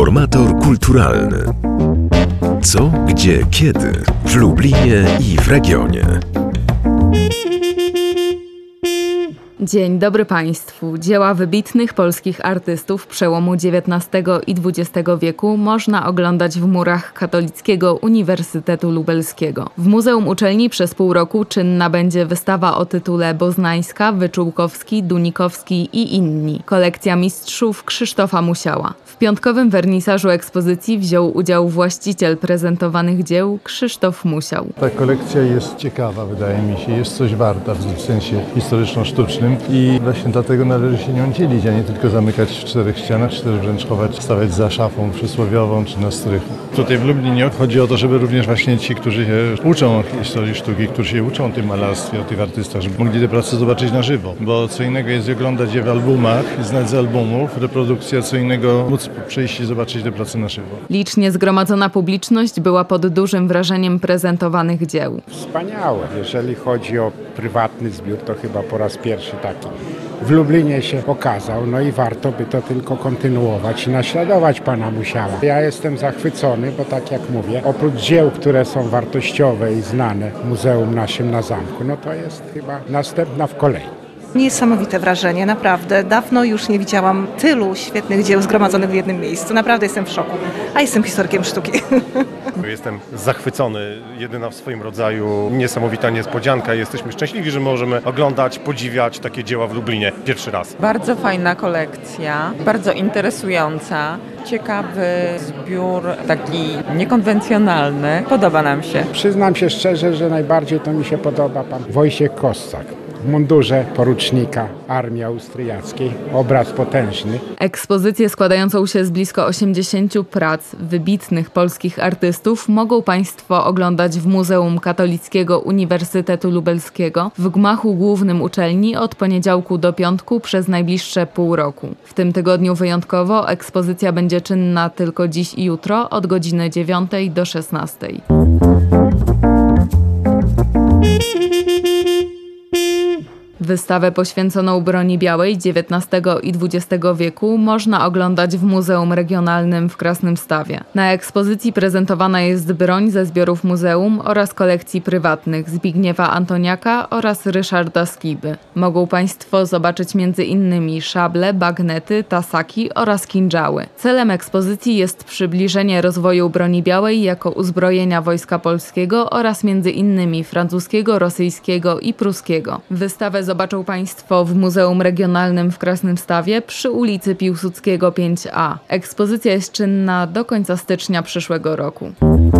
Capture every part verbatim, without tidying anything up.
Informator kulturalny. Co, gdzie, kiedy w Lublinie i w regionie. Dzień dobry Państwu. Dzieła wybitnych polskich artystów przełomu dziewiętnastego i dwudziestego wieku można oglądać w murach Katolickiego Uniwersytetu Lubelskiego. W Muzeum Uczelni przez pół roku czynna będzie wystawa o tytule Boznańska, Wyczółkowski, Dunikowski i inni. Kolekcja mistrzów Krzysztofa Musiała. W piątkowym wernisażu ekspozycji wziął udział właściciel prezentowanych dzieł Krzysztof Musiał. Ta kolekcja jest ciekawa, wydaje mi się, jest coś warta w sensie historyczno-sztucznym. I właśnie dlatego należy się nią dzielić, a nie tylko zamykać w czterech ścianach, czy też wręcz chować, stawiać za szafą przysłowiową, czy na strychu. Tutaj w Lublinie chodzi o to, żeby również właśnie ci, którzy się uczą historii sztuki, którzy się uczą o tym malarstwie, o tych artystach, żeby mogli te prace zobaczyć na żywo. Bo co innego jest oglądać je w albumach, znać z albumów, reprodukcja, co innego móc przyjść i zobaczyć te prace na żywo. Licznie zgromadzona publiczność była pod dużym wrażeniem prezentowanych dzieł. Wspaniałe. Jeżeli chodzi o prywatny zbiór, to chyba po raz pierwszy taki w Lublinie się pokazał, no i warto by to tylko kontynuować i naśladować pana Musiała. Ja jestem zachwycony, bo tak jak mówię, oprócz dzieł, które są wartościowe i znane w muzeum naszym na zamku, no to jest chyba następna w kolei. Niesamowite wrażenie, naprawdę. Dawno już nie widziałam tylu świetnych dzieł zgromadzonych w jednym miejscu. Naprawdę jestem w szoku, a jestem historykiem sztuki. Jestem zachwycony, jedyna w swoim rodzaju, niesamowita niespodzianka. Jesteśmy szczęśliwi, że możemy oglądać, podziwiać takie dzieła w Lublinie pierwszy raz. Bardzo fajna kolekcja, bardzo interesująca, ciekawy zbiór, taki niekonwencjonalny. Podoba nam się. Przyznam się szczerze, że najbardziej to mi się podoba pan Wojciech Kossak. W mundurze porucznika Armii Austriackiej. Obraz potężny. Ekspozycję składającą się z blisko osiemdziesięciu prac wybitnych polskich artystów mogą Państwo oglądać w Muzeum Katolickiego Uniwersytetu Lubelskiego w gmachu głównym uczelni od poniedziałku do piątku przez najbliższe pół roku. W tym tygodniu wyjątkowo ekspozycja będzie czynna tylko dziś i jutro od godziny dziewiątej do szesnastej. Wystawę poświęconą broni białej dziewiętnastego i dwudziestego wieku można oglądać w Muzeum Regionalnym w Krasnymstawie. Na ekspozycji prezentowana jest broń ze zbiorów muzeum oraz kolekcji prywatnych Zbigniewa Antoniaka oraz Ryszarda Skiby. Mogą Państwo zobaczyć między innymi szable, bagnety, tasaki oraz kinżały. Celem ekspozycji jest przybliżenie rozwoju broni białej jako uzbrojenia Wojska Polskiego oraz między innymi francuskiego, rosyjskiego i pruskiego. Wystawę zobaczą Państwo w Muzeum Regionalnym w Krasnymstawie przy ulicy Piłsudskiego pięć A. Ekspozycja jest czynna do końca stycznia przyszłego roku.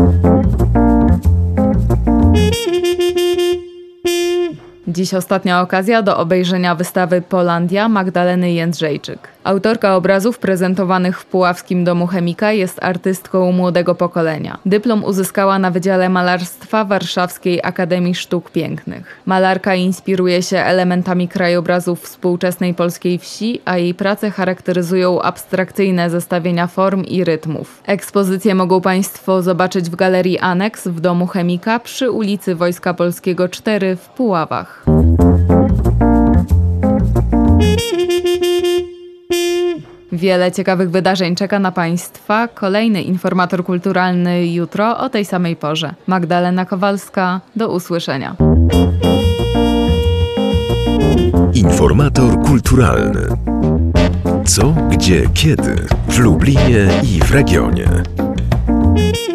Dziś ostatnia okazja do obejrzenia wystawy Polandia Magdaleny Jędrzejczyk. Autorka obrazów prezentowanych w Puławskim Domu Chemika jest artystką młodego pokolenia. Dyplom uzyskała na Wydziale Malarstwa Warszawskiej Akademii Sztuk Pięknych. Malarka inspiruje się elementami krajobrazów współczesnej polskiej wsi, a jej prace charakteryzują abstrakcyjne zestawienia form i rytmów. Ekspozycję mogą Państwo zobaczyć w Galerii Aneks w Domu Chemika przy ulicy Wojska Polskiego cztery w Puławach. Wiele ciekawych wydarzeń czeka na Państwa. Kolejny informator kulturalny jutro o tej samej porze. Magdalena Kowalska, do usłyszenia. Informator kulturalny. Co, gdzie, kiedy w Lublinie i w regionie.